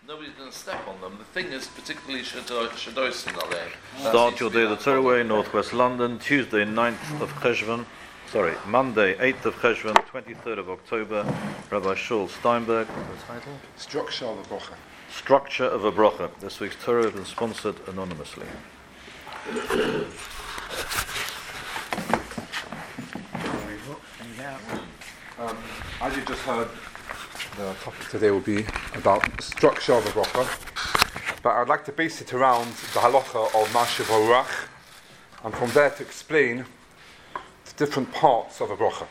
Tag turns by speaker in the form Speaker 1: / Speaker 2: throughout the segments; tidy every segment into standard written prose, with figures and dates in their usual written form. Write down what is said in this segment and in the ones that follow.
Speaker 1: nobody's going to step on them. The thing is particularly Shadosin Aleh.
Speaker 2: Start your day the Torah Way, Northwest London, Tuesday 9th of Cheshvan. Monday 8th of Cheshvan, 23rd of October. Rabbi Shaul Steinberg. What's the title?
Speaker 3: Structure of a Bracha.
Speaker 2: Structure of a Bracha. This week's Torah has been sponsored anonymously.
Speaker 3: As you just heard, the topic today will be about structure of a bracha, but I'd like to base it around the halacha of Mashiv HaRuach, and from there to explain the different parts of a bracha.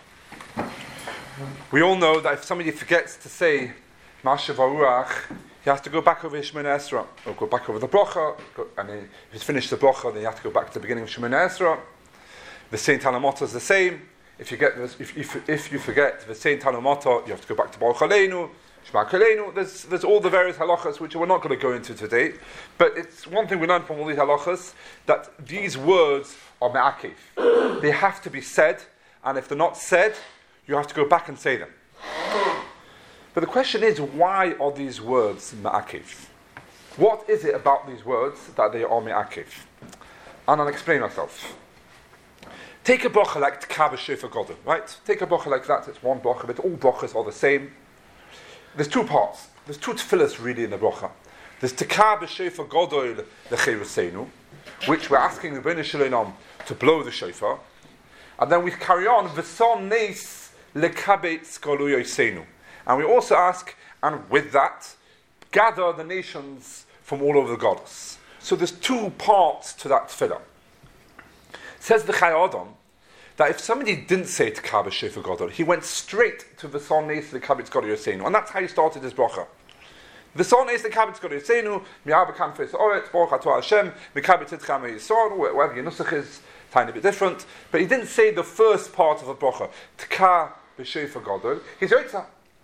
Speaker 3: We all know that if somebody forgets to say Mashiv HaRuach, he has to go back over his Shemona Esrei, or go back over the bracha, and then if he's finished the bracha, then you have to go back to the beginning of Shemona Esrei. The Saint Alamota is the same. If you forget the Saint Talmud, you have to go back to Baruch Aleinu, Shema Kaleinu. There's all the various halachas which we're not going to go into today. But it's one thing we learn from all these halachas, that these words are me'akev. They have to be said, and if they're not said, you have to go back and say them. But the question is, why are these words me'akev? What is it about these words that they are me'akev? And I'll explain myself. Take a bracha like Tkah b'Shofar Gadol, right? Take a bracha like that, it's one bracha, but all brachas are the same. There's two parts. There's two tefillas really in the bracha. There's Tkah b'Shofar Gadol l'Cheruseinu, which we're asking the Rebbeinu Shalom to blow the shofar. And then we carry on, V'son neis lekabetz galu yoseinu. And we also ask, and with that, gather the nations from all over the Goddess. So there's two parts to that tefillah. Says the Chai Adam that if somebody didn't say Tkah b'Shofar Gadol, he went straight to V'son neis lekabetz galu yoseinu, and that's how he started his bracha. V'son neis lekabetz galu yoseinu, mi'ar b'kanfei ha'oretz, baruch atah Hashem, mikabetz etcha me'yisrael, whatever your nusach is, tiny bit different. But he didn't say the first part of the bracha, Tkah b'Shofar Gadol. He's yoitza.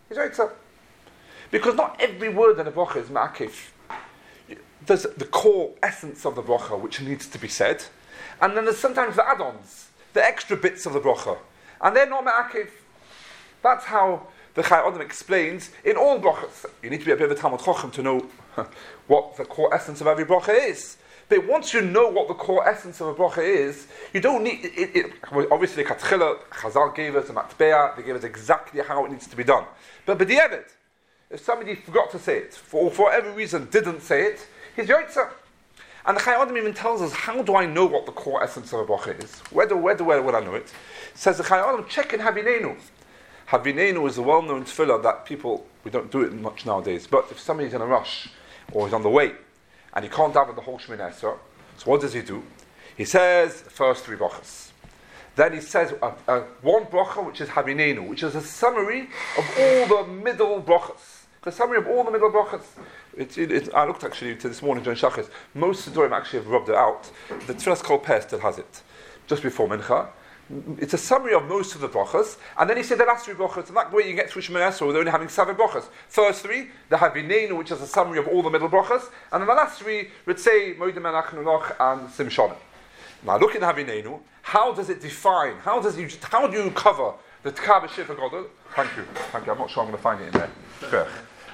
Speaker 3: Because not every word in the bracha is ma'akev. There's the core essence of the bracha which needs to be said. And then there's sometimes the add-ons, the extra bits of the bracha. And they're not me'akev. That's how the Chai Adam explains in all brachas. You need to be a bit of a Talmud Chacham to know what the core essence of every bracha is. But once you know what the core essence of a bracha is, you don't need it. Obviously, Katchila, Chazal gave us a matbeah, they gave us exactly how it needs to be done. But b'diavad, if somebody forgot to say it, or for whatever reason didn't say it, he's yoitza. And the Chai Adam even tells us, how do I know what the core essence of a bracha is? Where would I know it? Says the Chai Adam, check in Havinenu. Havinenu is a well-known tefillah that we don't do it much nowadays, but if somebody's in a rush, or he's on the way, and he can't daven the whole Shemona Esrei, so what does he do? He says the first three brachas. Then he says one bracha, which is Havinenu, which is a summary of all the middle brachas. The summary of all the middle brachas. I looked actually to this morning during Shachris. Most Sidurim actually have rubbed it out. The Tfilas Kol Peh still has it, just before Mincha. It's a summary of most of the brachas, and then he said the last three brachas, and that way you get through Shemona Esrei with only having 7 brachas. First 3, the Havinenu, which is a summary of all the middle brachas, and then the last 3, Ritzei, Moed Melach Nuloch, and Simshon. Now look in Havinenu, how does it define, how do you cover the Tkah b'Shofar Gadol? Thank you, I'm not sure I'm going to find it in there.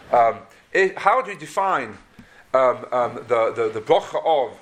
Speaker 3: How do you define the bracha of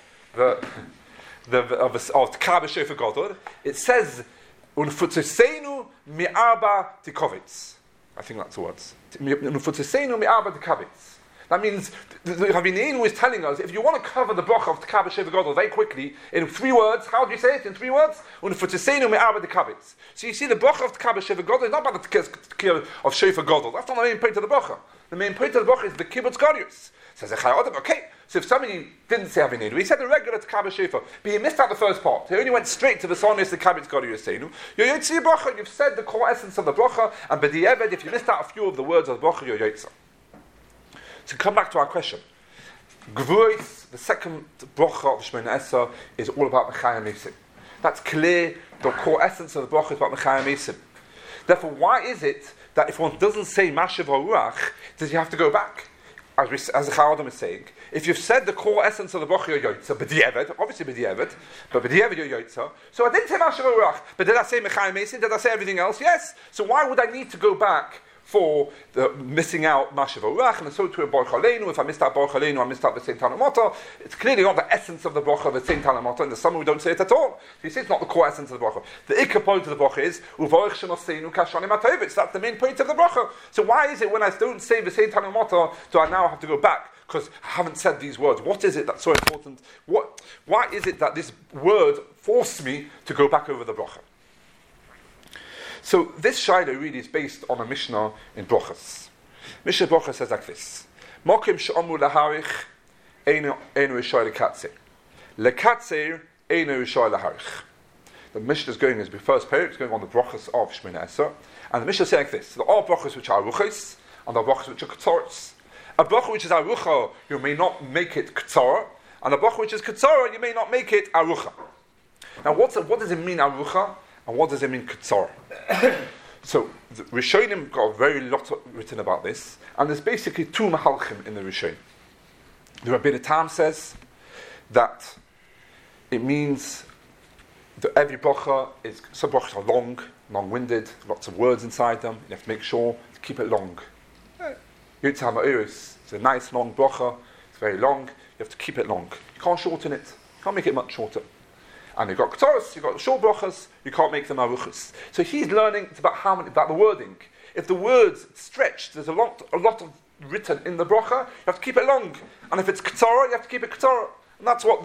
Speaker 3: Tkah b'Shofar Gadol? It says Unfutzesenu mi'arba tikovitz. I think that's the words. Unfutzesenu mi'arba tikovitz. That means the Havinenu is telling us, if you want to cover the bracha of Tkah b'Shofar Gadol very quickly, in 3 words, how do you say it in 3 words? Unfutzesenu mi'arba tikovitz. So you see, the bracha of Tkah b'Shofar Gadol is not about the Tkah of Shofar Gadol. That's not the main point of the bracha. The main point of the bracha is the kibbutz garius. Says the Chai Adam, okay, so if somebody didn't say Havinenu, he said the regular Tkah b'Shofar, but he missed out the first part. He only went straight to the sonis, the kibbutz garius seinu. You're yotzi bracha, you've said the core essence of the bracha, and b'diavad, if you missed out a few of the words of the bracha, you're yotza. To come back to our question, Gvuros, the second bracha of Shemona Esrei, is all about Mechayim Eisim. That's clear, the core essence of the bracha is about Mechayim Eisim. Therefore, why is it that if one doesn't say Mashiv HaRuach, does he have to go back? As the Chai Adam is saying, if you've said the core essence of the bracha, you're yotza, b'diavad, obviously b'diavad, but b'diavad you're yotza. So I didn't say Mashiv HaRuach, but did I say Mechayim Eisim? Did I say everything else? Yes. So why would I need to go back for the missing out Mashiv Orach, and so too in Baruch Aleinu. If I missed out Baruch Aleinu, I missed out the Saint Talamata. It's clearly not the essence of the bracha of the Saint Talamata. In the summer we don't say it at all. So you see, it's not the core essence of the bracha. The ikka point of the bracha is Uvarich Shenoseinu Kashanim Atovitz. That's the main point of the bracha. So why is it when I don't say the Saint Talamata, do I now have to go back because I haven't said these words? What is it that's so important? Why is it that this word forced me to go back over the bracha? So this Shaila really is based on a Mishnah in Brochas. Mishnah Brochas says like this: Mokim she'amu laharich einu rishoy lekatzer, lekatzer einu rishoy laharich. The Mishnah is going, as the first period, is going on the Brochas of Shemini Esrei, and the Mishnah is saying like this: there are Brochas which are aruchos, and there are Brochas which are ketzoros. A bracha which is arucha, you may not make it ketzora, and a bracha which is ketzora, you may not make it arucha. Now, what does it mean arucha? And what does it mean ketzor? So the Rishonim got a very lot written about this, and there's basically two mahalchim in the Rishonim. The Rabbeinu Tam says that it means that every bracha is, some brachas are long-winded, lots of words inside them. You have to make sure to keep it long. Yotze HaMa'oros, it's a nice long bracha. It's very long. You have to keep it long. You can't shorten it. You can't make it much shorter. And you've got ketzoros, you've got short brachas, you can't make them aruchos. So he's learning about the wording. If the words stretched, there's a lot of written in the bracha, you have to keep it long. And if it's ketzora, you have to keep it ketzora. And that's what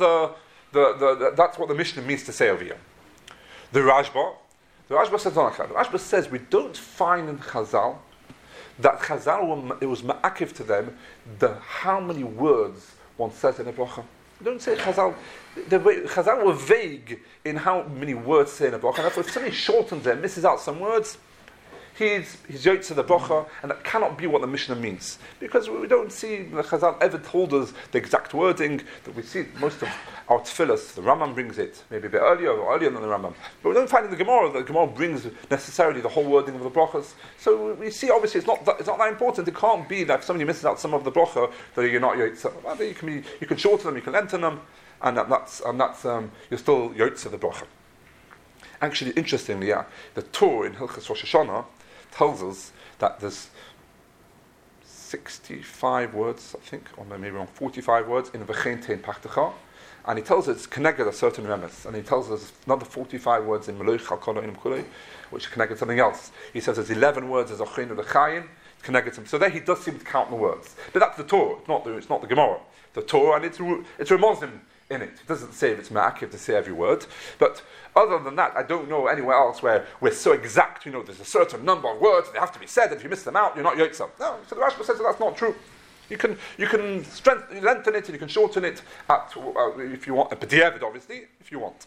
Speaker 3: that's what the Mishnah means to say over here. The Rashba says on the Rashba says we don't find in Chazal that Chazal it was ma'akiv to them how many words one says in a bracha. Don't say Chazal. Chazal were vague in how many words say in a bracha. And therefore, if somebody shortens it, misses out some words, he's yotze the bracha, and that cannot be what the Mishnah means, because we don't see the Chazal ever told us the exact wording that we see. Most of our tefillas, the Rambam brings it maybe a bit earlier than the Rambam, but we don't find in the Gemara that the Gemara brings necessarily the whole wording of the brachas. So we see obviously it's not that important. It can't be that if somebody misses out some of the bracha that you're not yotze. Rather, you can shorten them, you can lengthen them, and that's you're still yotze the bracha. Actually, interestingly, the Torah in Hilchos Rosh Hashanah tells us that there's 65 words, I think, or maybe around 45 words in V'chein Tein Pachtecha, and he tells us it's connected a certain remes, and he tells us another 45 words in Meluch Chalkono Inim Kulei, which connected something else. He says there's 11 words as Ochin of the Chayin, connected some. So there he does seem to count the words, but that's the Torah. It's not the Gemara. The Torah, and it's Ramozim in it. It doesn't say if it's ma'akiv to say every word, but other than that, I don't know anywhere else where we're so exact. There's a certain number of words they have to be said, and if you miss them out, you're not yotze. No, so the Rashba says that's not true. You can lengthen it and you can shorten it if you want, but b'diavad obviously if you want.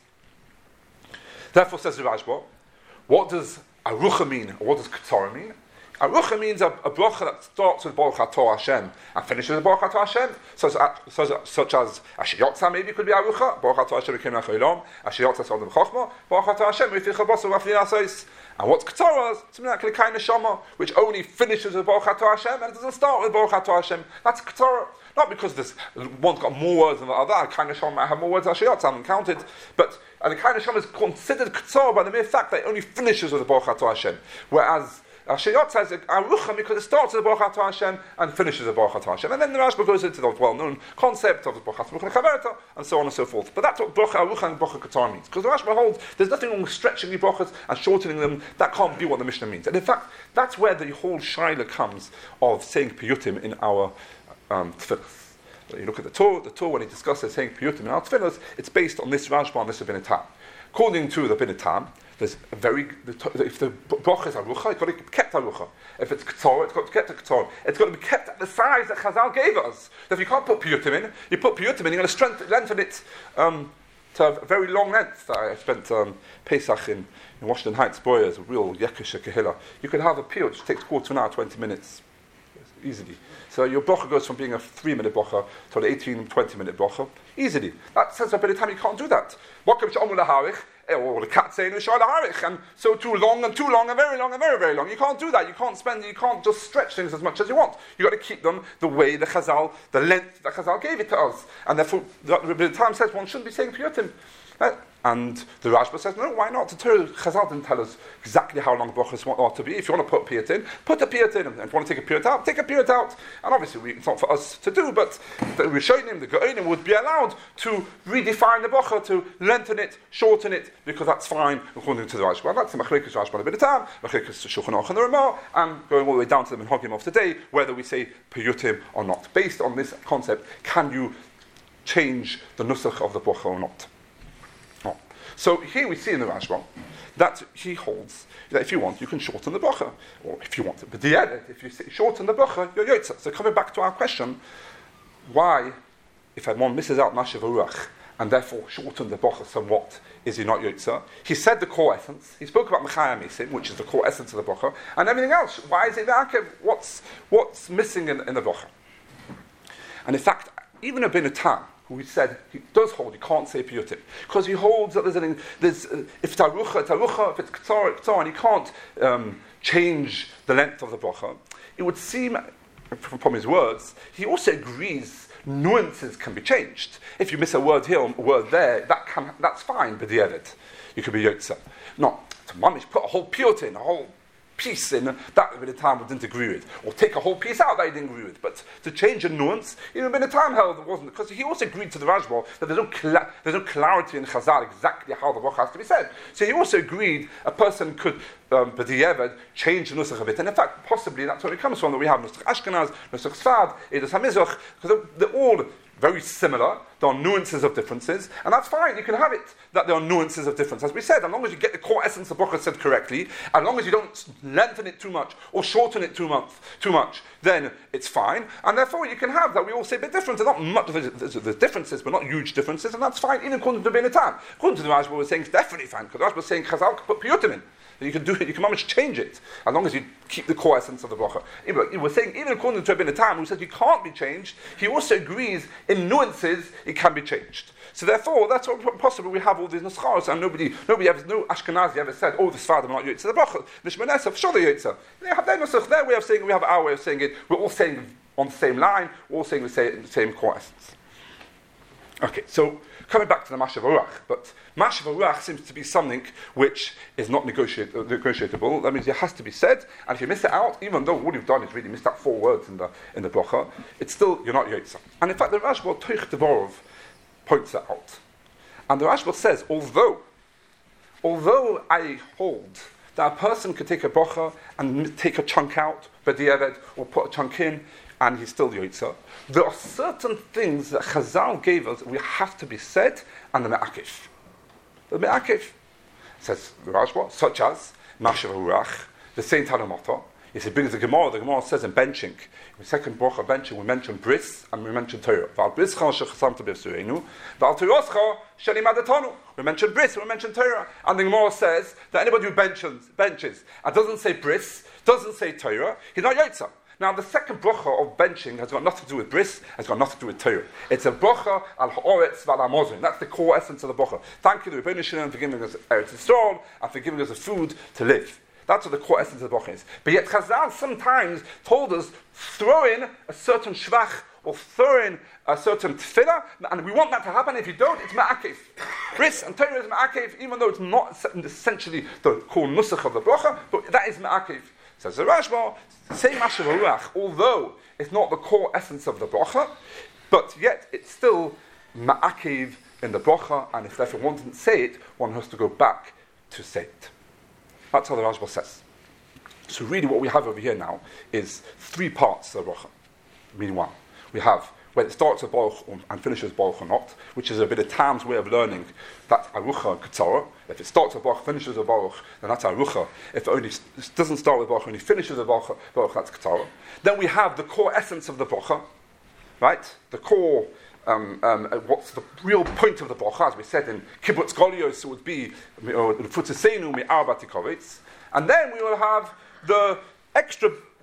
Speaker 3: Therefore, says the Rashba, what does arucha mean, or what does ketzora mean? Arucha means a bracha that starts with Baruch Atah Hashem and finishes with Baruch Atah Hashem, such as Asher Yotza maybe could be Arucha, Baruch Atah Hashem Elokeinu Melech Haolam, Asher Yotza Sodom Chochma, Baruch Atah Hashem V'yifich Basar V'afnei Asos. And what's Ketzoras? Something like Lekei Neshama, which only finishes with Baruch Atah Hashem and it doesn't start with Baruch Atah Hashem. That's Ketzora. Not because one's got more words than the other. Lekei Neshama might have more words than Asher Yotza, I haven't counted. But Lekei Neshama is considered Ketzora by the mere fact that it only finishes with Baruch Atah Hashem. Whereas Asher Yotza is Arucha because it starts with Baruch Atah Hashem and finishes with Baruch Atah Hashem. And then the Rashba goes into the well-known concept of the Baruch Atah Chaverta and so on and so forth. But that's what Arucha and Baruch Ketzora means. Because the Rashba holds there's nothing wrong with stretching the brachas and shortening them. That can't be what the Mishnah means. And in fact, that's where the whole shaila comes of saying piyutim in our tefillas. You look at the Torah when he discusses saying piyutim in our tefillas, it's based on this Rashba and this Rabbeinu Tam. According to the Rabbeinu Tam, if the bracha is arucha, it's got to be kept arucha. If it's ketzora, it's got to be kept ketzora. It's got to be kept at the size that Chazal gave us. So if you can't put piyutim in, you put piyutim in, you're going to lengthen it to a very long length. I spent Pesach in Washington Heights, boy, as a real yekisha kehila. You could have a piyut which takes quarter of an hour, 20 minutes, easily. So your bracha goes from being a 3-minute bracha to an 18, 20-minute bracha, easily. That says that by the time you can't do that. Or the cat saying and so too long and very long and very, very long. You can't do that. You can't just stretch things as much as you want. You've got to keep them the way the length that Chazal gave it to us. And therefore, the time says one shouldn't be saying piyutim. And the Rashba says, no, why not? The Torah Chazal didn't tell us exactly how long brachas ought to be. If you want to put a piyut in, put a piyut in. And if you want to take a piyut out, take a piyut out. And obviously, it's not for us to do, but the Rishonim, the Geonim, would be allowed to redefine the bracha, to lengthen it, shorten it, because that's fine according to the Rashba. And that's the Machlekes Rashba and a bit of time, Machlekes Shulchan Aruch and the Ramah, and going all the way down to the Minhagim of today, whether we say piyutim or not. Based on this concept, can you change the nusach of the bracha or not? So here we see in the Rashba that he holds that if you want, you can shorten the bracha, or if you want it. But if you shorten the bracha, you're yotza. So coming back to our question, why, if one misses out Mashiv Ruach and therefore shorten the bracha somewhat, is he not yotza? He said the core essence. He spoke about Mechayim Mesim, which is the core essence of the bracha, and everything else. Why is it Akev? What's missing in the bracha? And in fact, even a Bin Tam, who said he does hold, he can't say piyutim, because he holds that if it's arucha, it's arucha, if it's ktsara, and he can't change the length of the bracha. It would seem, from his words, he also agrees nuances can be changed. If you miss a word here, a word there, that's fine, but the edit, you could be yotza. Not to mamish, put a whole piyut in, a whole piece in, that a bit of time we didn't agree with, or take a whole piece out that he didn't agree with. But to change a nuance, even a bit of time held it wasn't, because he also agreed to the Rashba that there's no clarity in Chazal exactly how the bracha has to be said. So he also agreed a person could, b'di'evad, change the nusach of it, and in fact, possibly that's where it comes from, that we have nusach Ashkenaz, nusach Sfad, Edus HaMizrach, because they're all very similar. There are nuances of differences, and that's fine. You can have it that there are nuances of difference. As we said, as long as you get the core essence of the bracha said correctly, as long as you don't lengthen it too much or shorten it too much, then it's fine. And therefore, you can have that we all say a bit different. There's not much. There's differences, but not huge differences, and that's fine. Even according to the Beinatam, according to the Rashba, we're saying it's definitely fine because the Rashba was saying Chazal could put piyutim in. You can do it. You can manage to change it as long as you keep the core essence of the bracha. We're saying even according to Rabbeinu Tam, who says you can't be changed, he also agrees in nuances it can be changed. So therefore, that's what possible. We have all these nuschos, and nobody ever, no Ashkenazi ever said, "Oh, this father not yotza the bracha." Mishmanesa, sure they yotza. They have their nusach, their way of saying it. We have our way of saying it. We're all saying on the same line. We're all saying the same core essence. Okay, so coming back to the Mashiv Ruach, but Mashiv Ruach seems to be something which is not negotiable. That means it has to be said, and if you miss it out, even though all you've done is really missed out 4 words in the bracha, it's still, you're not yotza. And in fact, the Rashba Toich Devorov points that out. And the Rashba says, although I hold that a person could take a bracha and take a chunk out, b'di'evad, or put a chunk in, and he's still yotza, there are certain things that Chazal gave us we have to be said, and the me'akif. The me'akif, says the Rashba, such as Mashiv Ruach, the same Tanamata. He brings the Gemara says in benching, in the second bracha benching, we mention bris and we mention Torah. We mention bris and we mention Torah. And the Gemara says that anybody who benches and doesn't say bris, doesn't say Torah, he's not yotza. Now, the second bracha of benching has got nothing to do with bris, has got nothing to do with Torah. It's a bracha al ha'oretz v'al ha'mozin. That's the core essence of the bracha. Thank you to the Rebbeinu Shalom for giving us Eretz Yisrael and for giving us the food to live. That's what the core essence of the bracha is. But yet Chazal sometimes told us, throw in a certain shvach or throw in a certain tefillah, and we want that to happen. If you don't, it's ma'akev. Bris and Torah is ma'akev, even though it's not essentially the core nusach of the bracha, but that is ma'akev. Says the Rashba, say Mashiv Ruach, although it's not the core essence of the bracha, but yet it's still ma'akev in the bracha, and if therefore one didn't say it, one has to go back to say it. That's how the Rashba says. So really what we have over here now is 3 parts of the bracha. Meanwhile, we have where it starts with Baruch and finishes Baruch or not, which is a bit of Tam's way of learning that Arucha and Ketzara. If it starts with Baruch, finishes with Baruch, then that's Arucha. If it only doesn't start with Baruch, only finishes with Baruch, that's Ketzara. Then we have the core essence of the bracha, right? The core, what's the real point of the bracha, as we said in Kibbutz Golios, it would be Futzesenu mi'ar batikovetz. And then we will have the extra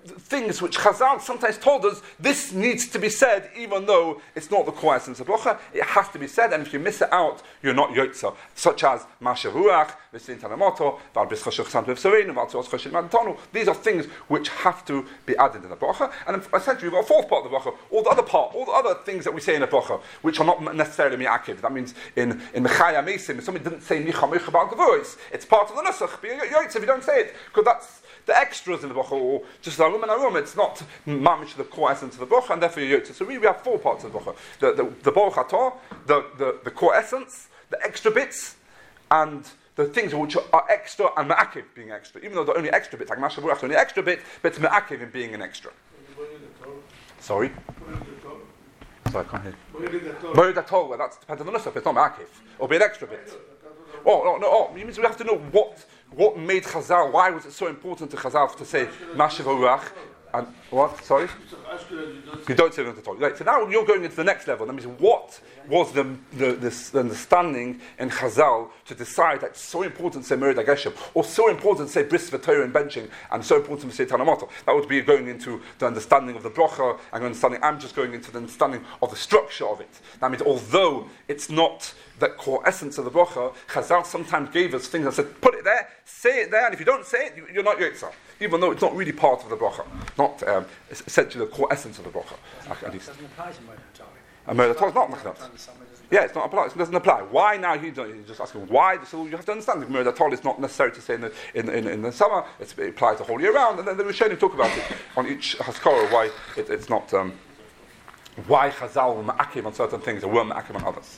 Speaker 3: things which Chazal sometimes told us, this needs to be said even though it's not the core essence of bracha. It has to be said, and if you miss it out, you're not yotza. Such as Masha Ruach, V'Sin Tanamoto, Val B'Schach Sant V'Serein, Val Tzos Choshen Madtonu. These are things which have to be added in the bracha. And essentially, we've got a fourth part of the bracha, all the other things that we say in the bracha, which are not necessarily mi'akiv. That means in Mechaya Mesim, if somebody didn't say Micha Mecha Bal Gavois, it's part of the Nusach, being yotza if you don't say it, because that's the extras in the bracha, or just arum and arum. It's not mamish the core essence of the bracha, and therefore you yotza. So we have four parts of the bracha: the baruch atah, the core essence, the extra bits, and the things which are extra and ma'akiv being extra. Even though the only extra bits, like Masha Baruch, the only extra bit, but it's ma'akiv in being an extra. Sorry, I can't hear. Moed atol, well, that depends on the nusach. It's not ma'akiv, or be an extra bit. It means we have to know what made Chazal, why was it so important to Chazal to say Mashiv Orach, and what? Sorry? You don't say it at all. Right, so now you're going into the next level. That means what was the understanding in Chazal to decide that it's so important to say Merid HaGeshem, or so important to say Bris V'Torah and benching, and so important to say Tanamata. That would be going into the understanding of the bracha, and understanding. I'm just going into the understanding of the structure of it. That means although it's not the core essence of the bracha, Chazal sometimes gave us things and said, put it there, say it there, and if you don't say it, you're not Yotza. Even though it's not really part of the bracha, not essentially the core essence of the bracha. At least.
Speaker 4: It doesn't apply to Moed
Speaker 3: And Moed HaTorah is not Machnat. Yeah, it's not applied. It doesn't apply. Why now? He's just asking why. So you have to understand that Moed HaTorah is not necessary to say in the summer. It applies the whole year round. And then the Rishonim talk about it on each Haskara why it's not. Why Chazal were ma'akiv on certain things and weren't ma'akiv on others.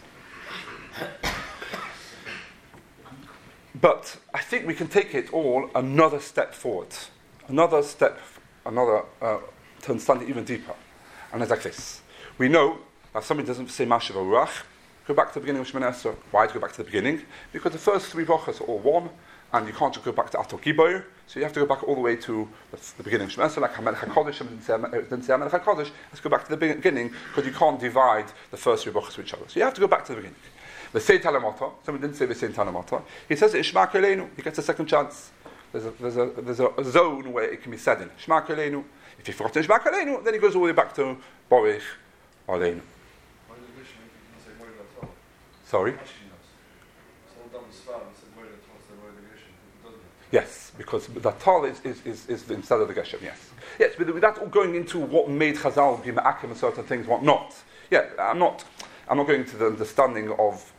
Speaker 3: But I think we can take it all another step forward, to understand it even deeper. And it's like this: we know that somebody doesn't say Mashiv Orach, go back to the beginning of Shemoneh Esrei. Why to go back to the beginning? Because the first three brachas are all one, and you can't just go back to Atok Giboy, so you have to go back all the way to the beginning of Shemoneh Esrei, like HaMelech HaKodesh, didn't say HaMelech HaKodesh, let's go back to the beginning, because you can't divide the first three brachas with each other. So you have to go back to the beginning. V'sein Talamata, somebody didn't say V'sein Talamata, he says Ishma Koleinu, he gets a second chance. There's a zone where it can be said in. Shema Koleinu. If you forgot Shema Koleinu, then he goes all the way back to Borich Aleinu. Sorry? Yes, because the tal is instead of the geshem, yes. Yes, but that's all going into what made Chazal be ma'akim and certain things, what not. Yeah, I'm not going into the understanding of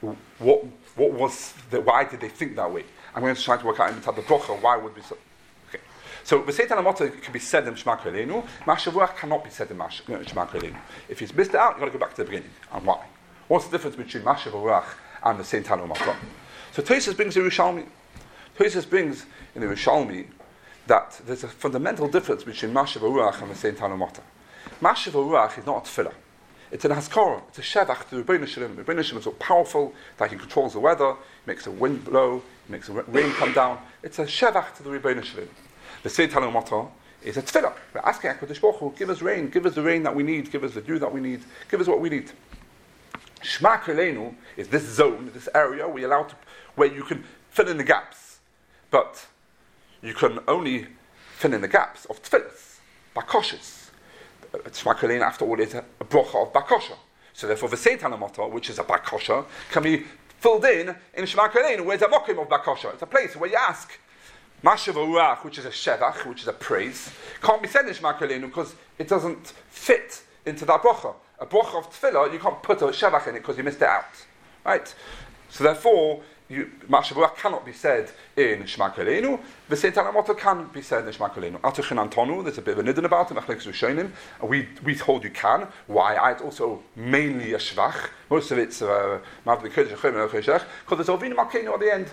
Speaker 3: why did they think that way. I'm going to try to work out in the bracha why would be so. Okay, so V'sein Talamata can be said in Shema Koleinu. Mashiv Orach cannot be said in Shema Koleinu. If he's missed it out, you've got to go back to the beginning. And why? What's the difference between Mashiv Orach and V'sein Talamata? So Tosfos brings in Yerushalmi. Tosfos brings in the Yerushalmi that there's a fundamental difference between Mashiv Orach and V'sein Talamata. Mashiv Orach is not a tefillah. It's an haskara, it's a shevach to the Rebbeinu Shalom. The Rebbeinu Shalom is so powerful that he controls the weather, makes the wind blow, makes the rain come down. It's a shevach to the Rebbeinu Shalom. The V'sein Talamata is a tefillah. We're asking HaKadosh Baruch Hu, give us rain, give us the rain that we need, give us the dew that we need, give us what we need. Shema Koleinu is this zone, this area where you can fill in the gaps, but you can only fill in the gaps of tefillahs, bakoshes. Shema Koleinu, after all, is a bracha of bakosha. So therefore, V'sein Talamata, which is a bakosha, can be filled in Shema Koleinu, where it's a mokim of bakosha. It's a place where you ask. Mashiv Orach, which is a shevach, which is a praise, can't be said in Shema Koleinu because it doesn't fit into that bracha. A bracha of tefillah, you can't put a shevach in it because you missed it out. Right? So therefore, Mashiv Orach cannot be said in Shema Koleinu. V'sein Talamata can be said in Shema Koleinu. Atochin Antonu, there's a bit of a nidin about it. We told you can. Why? It's also mainly a shvach. Most of it's because there's Ovinu Malkeinu at the end.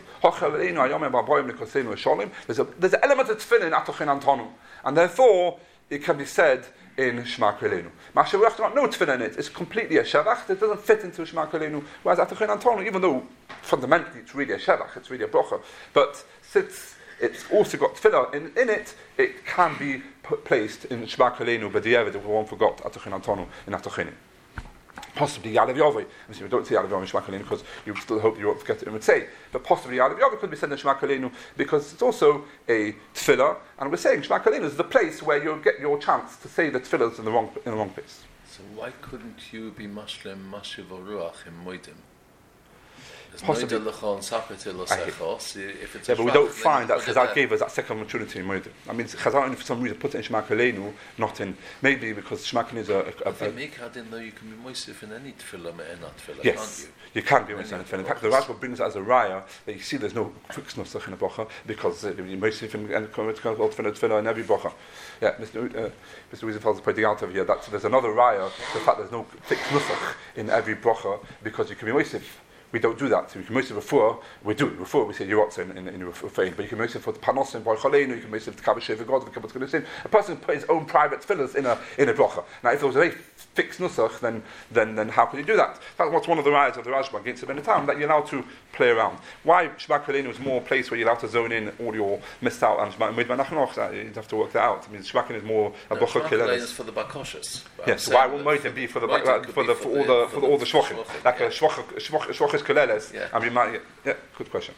Speaker 3: There's an element of tefillin in Atochin Antonu, and therefore it can be said in Shema Koleinu. Mashiv Orach does not know tefillin in it. It's completely a shevach. It doesn't fit into Shema Koleinu. Whereas Atochin Antonu, even though fundamentally it's really a shevach, it's really a bracha, but since it's also got tefillah in it, it can be placed in Shema Koleinu, but the if one forgot Atochin Antonu in Atochinim. Possibly Yalav Yovei. We don't say Yalav Yovei Shema Koleinu because you still hope you won't forget it in Mitzay. But possibly Yalav Yovei could be said in Shema Koleinu because it's also a tefillah, and we're saying Shema Koleinu is the place where you'll get your chance to say the tefillahs in the wrong place.
Speaker 1: So why couldn't you be Mashlem Mashiv Ruach in Moedim?
Speaker 3: Possibly.
Speaker 1: If it's
Speaker 3: Yeah, but we don't find that Chazal gave us that second opportunity in Moedim. I mean, Chazal only for some reason put it in Shema Koleinu, not in, maybe because Shema Koleinu is
Speaker 1: I didn't know you can be Moisif in any tefillah, me'enat tefillah,
Speaker 3: yes,
Speaker 1: can't
Speaker 3: you can be Moisif in a tefillah. In fact, the Rashba brings it as a raya that you see there's no fixed nusach in a bracha because you Moisif and tefillah in every bracha. Yeah, Mr. Wiesenfeld is pointing out over here that there's another raya, the fact there's no fixed nusach in every bracha because you can be Moisif. We don't do that. So you can mostly refer, we do. Refer, we say Yerotza in refrain, but you can mostly for the Panos and Boichalenu, you can mostly for the Kabbalah Shev God, the Kabbalah Kodesim. A person put his own private tefillahs in a bracha. Now, if there was a very fixed nusach, then how could you do that? That's what's one of the rights of the Rashba against the Benetam, that you're allowed to play around. Why Shema Koleinu is more a place where you're allowed to zone in all your missed out and Shema Nachnoch, you'd have to work that out. I mean, Shema Koleinu is more a bracha kileles.
Speaker 1: is for the Bakoshas.
Speaker 3: Yes, why won't Moedim be for all the shvachim, like a shvachis kileles? Yeah, good question.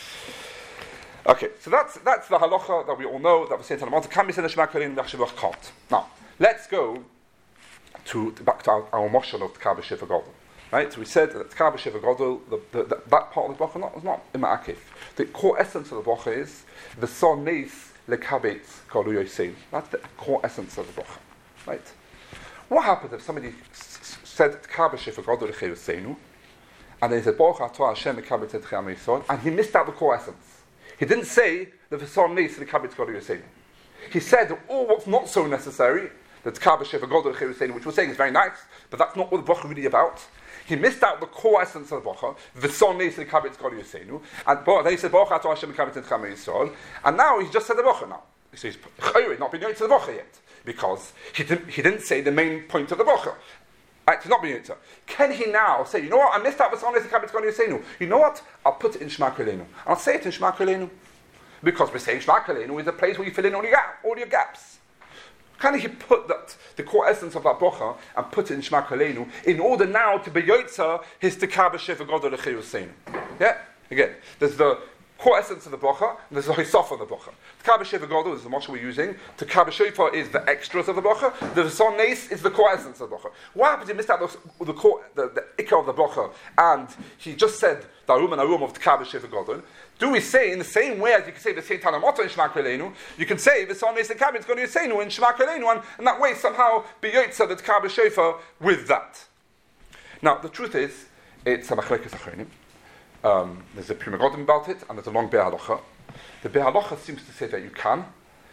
Speaker 3: Okay, so that's the halacha that we all know that we say in Talmud. Can be said in Shema Koleinu, Yachshivach can't. Now, let's go back to our moshel of Tkar B'Shiva Gadol. Right, so we said that Tkar B'Shiva Gadol, that part of the bracha is not ima'akev. The core essence of the bracha is the son neis lekabetz kalu yosein. That's the core essence of the bracha. Right. What happens if somebody said Tkar B'Shiva Gadol lechayu yoseinu, and then he said Baruch Atah Hashem lekabetz etcham yisod, and he missed out the core essence. He didn't say that the son neis lekabetz kalu yoseinu. He said all what's not so necessary. The Tkar B'Shiva Gadol lechayu yoseinu, which we're saying is very nice, but that's not what the bracha really about. He missed out the core essence of the bracha, v'son neis lekabetz kalu yoseinu, and then he said Baruch Atah Hashem lekabetz etcham yisod, and now he just said the bracha now. So he's not been yotze to the bracha yet, because he didn't say the main point of the bracha. Right, he's not being yotze. Can he now say, you know what, I missed out v'son neis lekabetz kalu yoseinu. You know what? I'll put it in Shema Koleinu. I'll say it in Shema Koleinu. Because we're saying Shema Koleinu is a place where you fill in all your gaps. Can he put the core essence of that bracha and put it in Shema Koleinu in order now to be yotza his Tkar B'Shiva Gadol lechayu yoseinu? Yeah? Again, there's the core essence of the bracha, and there's the hisof of the bracha. Tkar B'Shiva Gadol is the mashal we're using. Tkar B'Shiva is the extras of the bracha. The son neis is the core essence of the bracha. What happens if he missed out the core, the ikar of the bracha, and he just said the arum and arum of Tkar B'Shiva Gadol? Do we say in the same way as you can say the same Tanamata in Shema Koleinu, you can say the son neis the kabetz kalu yoseinu in Shema Koleinu, and that way somehow be yotza the Tkar B'Shiva with that. Now the truth is, it's a machlekes achronim. There's a Pri Megadim about it, and there's a long Be'er Halacha. The Be'er Halacha seems to say that you can,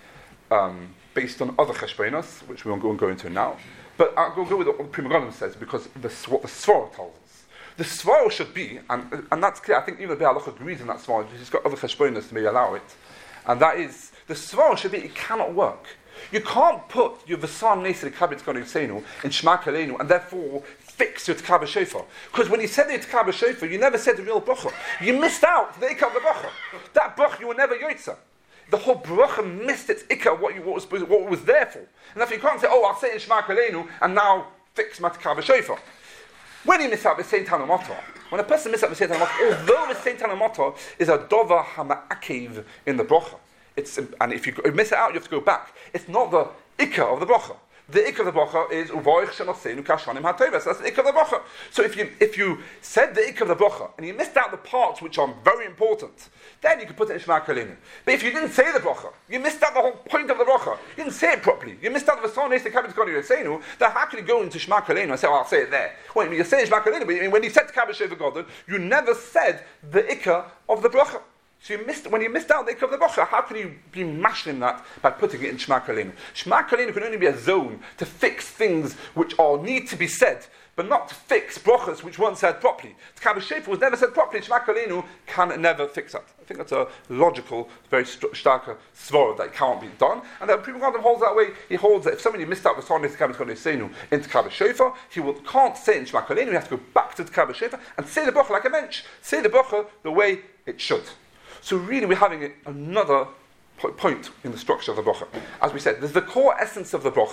Speaker 3: based on other cheshbonos, which we won't go into now. But I'll go with what the Pri Megadim says, because what the Svara tells us. The Svara should be, and that's clear, I think even the Be'er Halacha agrees in that Svara, he's got other cheshbonos to maybe allow it, and that is, the Svara should be, it cannot work. You can't put your V'san Neis Lekabetz Kalu Yoseinu in Shema Koleinu, and therefore fix your Tkar B'Shiva. Because when you said the Tkar B'Shiva, you never said the real bracha. You missed out the ikar of the bracha. That bracha you were never yotza. The whole bracha missed its ikar, what it was there for. And therefore you can't say, I'll say it in Shema Koleinu, and now fix my Tkar B'Shiva. When you miss out the Saint Tanamata, when a person misses out the Saint Tanamata, although the Saint Tanamata is a dova hama'akev in the bracha, and if you miss it out, you have to go back. It's not the ikar of the bracha. The ikar of the bracha is uvoich shenosenu kashanim hatovas. That's the ikar of the bracha. So if you said the ikar of the bracha and you missed out the parts which are very important, then you could put it in Shema Koleinu. But if you didn't say the bracha, you missed out the whole point of the bracha. You didn't say it properly. You missed out the v'son neis lekabetz kalu yoseinu. Then how can you go into Shema Koleinu and say, I'll say it there? Wait, you're saying Shema Koleinu, but when you said Tkar B'Shiva Gadol, you never said the ikar of the bracha. So when you missed out the ikar of the bracha, how can you be mashing that by putting it in Shema Koleinu? Shema Koleinu can only be a zone to fix things which need to be said, but not to fix brachas which weren't said properly. Tkar B'Shiva was never said properly. Shema Koleinu can never fix that. I think that's a logical, very stark svara that can't be done. And then Pri Megadim holds that way. He holds that if somebody missed out the son neis lekabetz kalu yoseinu in Tkar B'Shiva, he can't say it in Shema Koleinu. He has to go back to Tkar B'Shiva and say the bracha like a mensch. Say the bracha the way it should. So really we're having another point in the structure of the bracha. As we said, there's the core essence of the bracha,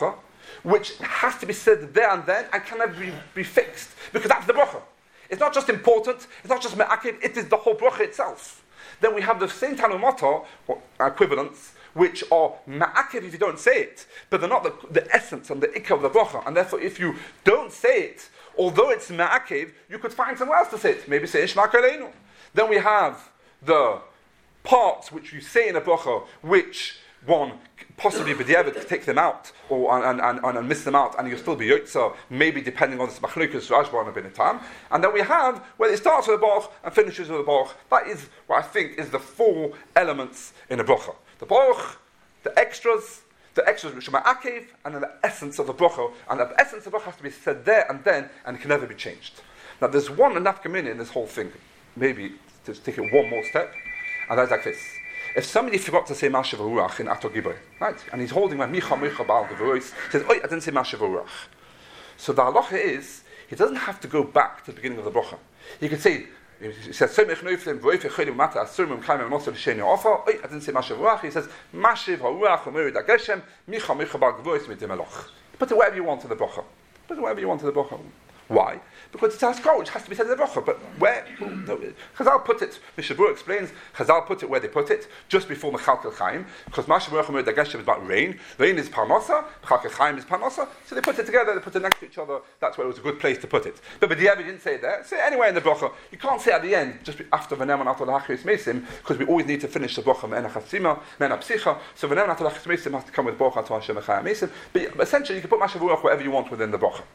Speaker 3: which has to be said there and then and can never be fixed, because that's the bracha. It's not just important, it's not just me'akev, it is the whole bracha itself. Then we have the same tanumata, or equivalents, which are ma'akev if you don't say it, but they're not the essence and the ikka of the bracha. And therefore, if you don't say it, although it's ma'akev, you could find somewhere else to say it. Maybe say Ishma Koleinu. Then we have the parts which you say in a bracha, which one possibly be able to take them out or and miss them out, and you'll still be yotza, maybe depending on the machlukas Rashba and Ibn Tam. And then we have where it starts with a baruch and finishes with a baruch. That is what I think is the four elements in a bracha: the baruch, the extras which are ma'akev, and then the essence of the bracha. And the essence of the bracha has to be said there and then, and it can never be changed. Now, there's one nafkamina in this whole thing. Maybe to take it one more step, and that's like this. If somebody forgot to say Mashav Ruach in Ato Gibor, right, and he's holding my Micha Baal Gevois, says, "Oi, I didn't say Mashav Ruach." So the halacha is, he doesn't have to go back to the beginning of the bracha. He could say, he says, "Semech Neuflim Voife Chodim Mata Asumim Kaimem Mosel Sheni Offer." Oi, I didn't say Mashav Ruach. He says, "Mashav Ruach Omerid Ageshem Micha Baal Gevois Midim Eloch." Put it wherever you want to the bracha. Put it wherever you want to the bracha. Why? Because it's a haskara which has to be said in the bracha. But where? No, Chazal put it, Mishabur explains, Chazal put it where they put it, just before Mechalkel Chaim, because Mashav Ruach Dageshem is about rain. Rain is parnasa, Mechalkel Chaim is parnasa, so they put it together, they put it next to each other. That's where it was a good place to put it. But B'diavad didn't say it there. Say it anywhere in the bracha. You can't say it at the end, just after V'nem and after L'Hachris Mesim, because we always need to finish the bracha Me'ena Chatzima, Me'ena Psicha. So V'nem and after L'Hachris Mesim has to come with bracha to Hashem Echayim Mesim. But essentially, you can put Mashav Ruach wherever you want within the bracha.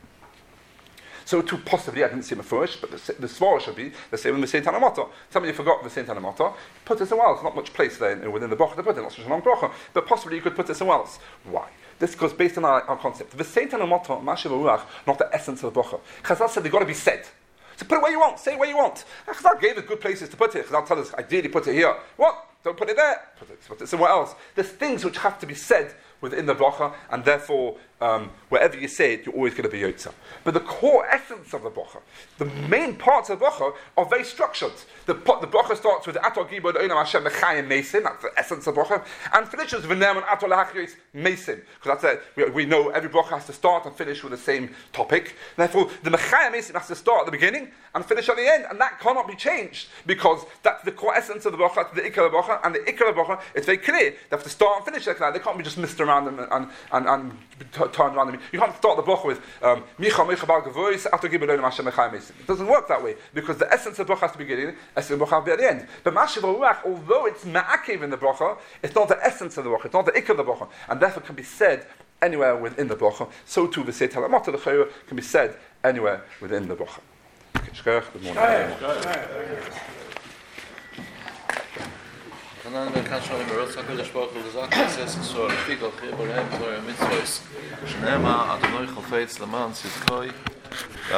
Speaker 3: So to possibly, I didn't say Mefurish, but the svara should be the same with the Saint Tanamata. Somebody forgot the Saint Tanamata, put it somewhere else. Not much place there within the bracha to put it, not such a long bracha, but possibly you could put it somewhere else. Why? This goes based on our concept. The Saint Tanamata, Mashav Ruach, not the essence of the bracha. Chazal said they've got to be said. So put it where you want, say it where you want. And Chazal gave us good places to put it. Chazal told us, ideally put it here. What? Don't put it there. Put it somewhere else. There's things which have to be said within the bracha, and therefore, wherever you say it, you're always going to be yotza. But the core essence of the bracha, the main parts of the bracha, are very structured. The bracha starts with Ato Gibor Oinam Hashem Mechayim Mesim, that's the essence of bracha, and finishes with V'nem and Ato L'Hachris Mesim, because that's it. We know every bracha has to start and finish with the same topic. Therefore, the Mechayim Mesim has to start at the beginning and finish at the end, and that cannot be changed, because that's the core essence of the bracha, that's the ikar of the bracha, and the ikar of the bracha, it's very clear. They have to start and finish like that. They can't be just missed around and turned around. You can't start the bracha with Micha Baal Gevois Ato Gibor Oinam Hashem Mechayim Mesim. It doesn't work that way, because the essence of the bracha has to be beginning, essence of the bracha has to be at the end. But Mashav Ruach, although it's ma'akev in the bracha, it's not the essence of the bracha, it's not the ikar of the bracha, and therefore can be said anywhere within the bracha. So too the Seit Halamata, the Chayur, can be said anywhere within the bracha. Good morning.
Speaker 1: Dann kann schon immer Rotz HaKadosh Baruch Hu gesagt, es ist so, Fig al Chir Borehem, Torah Mitzvos, Shnema, Adonai Chofetz, Laman, Tzidkoi,